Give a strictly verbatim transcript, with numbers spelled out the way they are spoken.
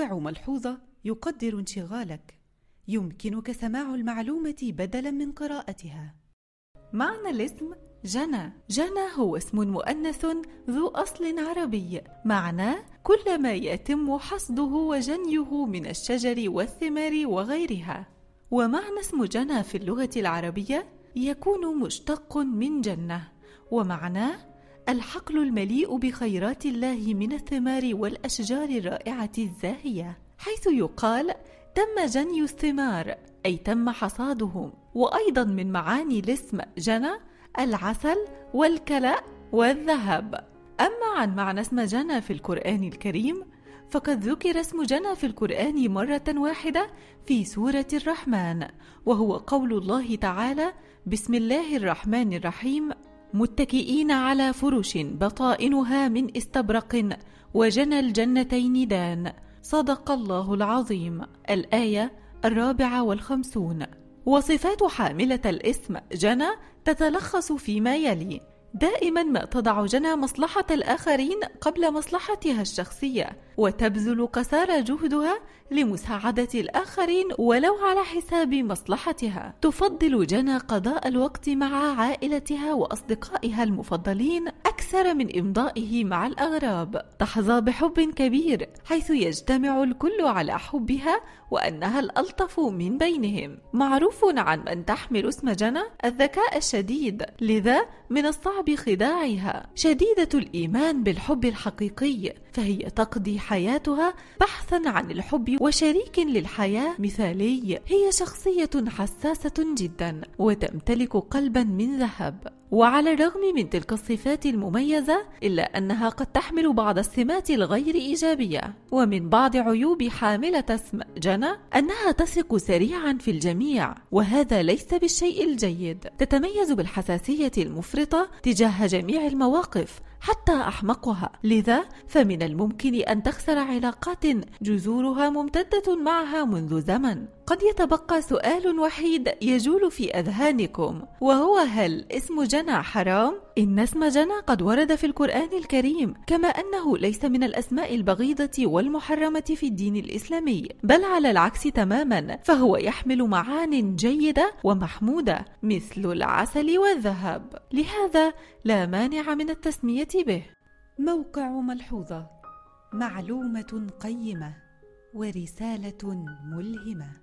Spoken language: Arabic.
موقع ملحوظة يقدر انشغالك. يمكنك سماع المعلومة بدلا من قراءتها. معنى الاسم جنى. جنى هو اسم مؤنث ذو أصل عربي، معناه كل ما يتم حصده وجنيه من الشجر والثمار وغيرها. ومعنى اسم جنى في اللغة العربية يكون مشتق من جنة، ومعناه الحقل المليء بخيرات الله من الثمار والأشجار الرائعة الزاهية، حيث يقال تم جني الثمار أي تم حصادهم. وأيضا من معاني الاسم جنى العسل والكلاء والذهب. أما عن معنى اسم جنى في القرآن الكريم فقد ذكر اسم جنى في القرآن مرة واحدة في سورة الرحمن، وهو قول الله تعالى: بسم الله الرحمن الرحيم: متكئين على فرش بطائنها من استبرق وجنى الجنتين دان. صدق الله العظيم. الآية الرابعة والخمسون. وصفات حاملة الاسم جنى تتلخص فيما يلي: دائما ما تضع جنى مصلحة الآخرين قبل مصلحتها الشخصية، وتبذل قصارى جهدها لمساعدة الآخرين ولو على حساب مصلحتها. تفضل جنى قضاء الوقت مع عائلتها وأصدقائها المفضلين أكثر من إمضائه مع الأغراب. تحظى بحب كبير حيث يجتمع الكل على حبها وأنها الألطف من بينهم. معروف عن من تحمل اسم جنى الذكاء الشديد، لذا من الصعب خداعها. شديدة الإيمان بالحب الحقيقي، فهي تقضي حياتها بحثا عن الحب وشريك للحياة مثالي. هي شخصية حساسة جدا وتمتلك قلبا من ذهب. وعلى الرغم من تلك الصفات المميزة إلا أنها قد تحمل بعض السمات الغير إيجابية. ومن بعض عيوب حاملة اسم جنى أنها تثق سريعا في الجميع، وهذا ليس بالشيء الجيد. تتميز بالحساسية المفرطة تجاه جميع المواقف حتى أحمقها، لذا فمن الممكن أن تخسر علاقات جذورها ممتدة معها منذ زمن. قد يتبقى سؤال وحيد يجول في أذهانكم، وهو: هل اسم جنى حرام؟ إن اسم جنى قد ورد في القرآن الكريم، كما أنه ليس من الأسماء البغيضة والمحرمة في الدين الإسلامي، بل على العكس تماما، فهو يحمل معان جيدة ومحمودة مثل العسل والذهب، لهذا لا مانع من التسمية به. موقع ملحوظة، معلومة قيمة ورسالة ملهمة.